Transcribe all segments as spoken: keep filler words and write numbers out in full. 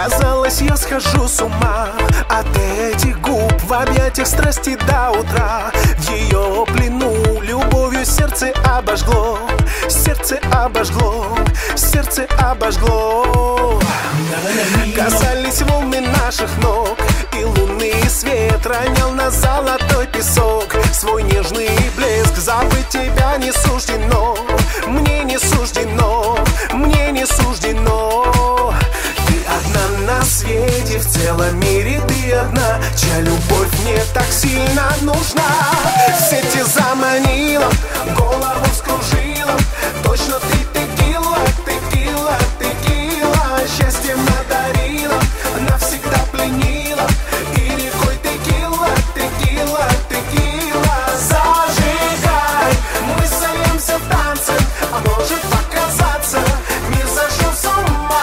Казалось, я схожу с ума от этих губ, в объятиях страсти до утра. В ее плену любовью сердце обожгло, сердце обожгло, сердце обожгло. Касались волны наших ног, и лунный свет ронял на золотой песок свой нежный блеск. Забыть тебя не суждено, мне не суждено, мне не суждено. Ты одна на свете, в целом мире ты одна, чья любовь мне так сильно нужна. В сети заманила, голову вскружила, точно ты текила, текила, текила. Счастьем надарила, навсегда пленила, и рекой текила, текила, текила. Зажигай, мы сольемся в танце, а может показаться, мир сошел с ума.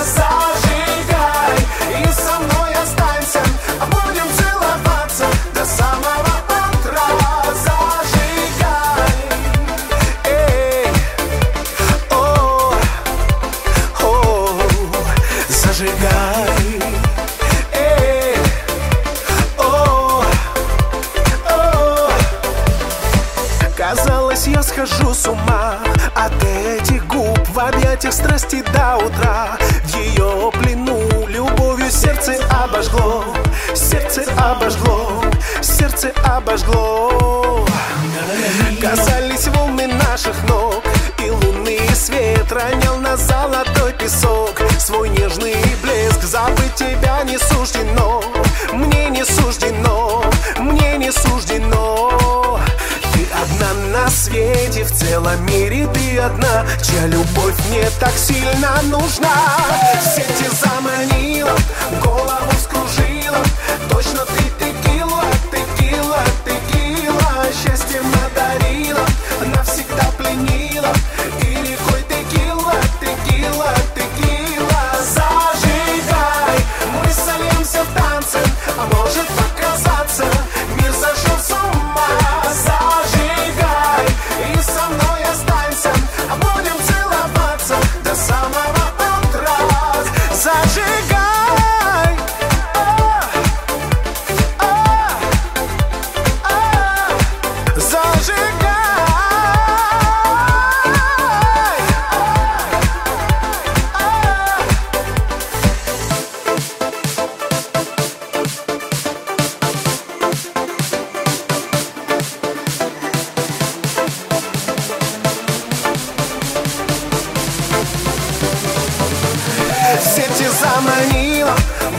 Зажигай и со мной останься, а будем целоваться до самого утра. Зажигай, эй, о, о, зажигай, эй, о, о. Казалось, я схожу с ума от этих губ, в объятиях страсти до утра. В ее плену любовью сердце обожгло, сердце обожгло, сердце обожгло. Казались волны наших ног, и лунный свет ронял на золотой песок свой нежный блеск. Забыть тебя не суждено, мне не суждено, мне не суждено. Ты одна на свете, в целом мире ты одна, чья любовь мне так сильно нужна. В сети заманила, голову вскружила, точно ты текила, текила, текила. Счастьем надарила, навсегда пленила, и рекой текила, текила, текила. Зажигай, мы сольемся в танце, а может показаться, мир сошел с ума. Зажигай и со мной останься, а будем целоваться до самого утра. Зажигай, а, а, а, зажигай, а, а. В сети заманила,